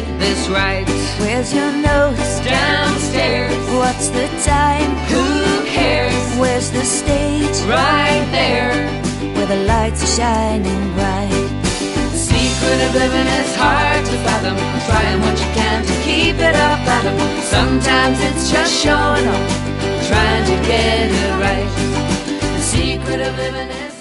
get this right. Where's your nose? Downstairs. What's the time? Who cares? Where's the stage? Right there. Where the lights are shining bright. The secret of living is hard to fathom. Trying what you can to keep it off bottom. Sometimes it's just showing off, trying to get it right. The secret of living is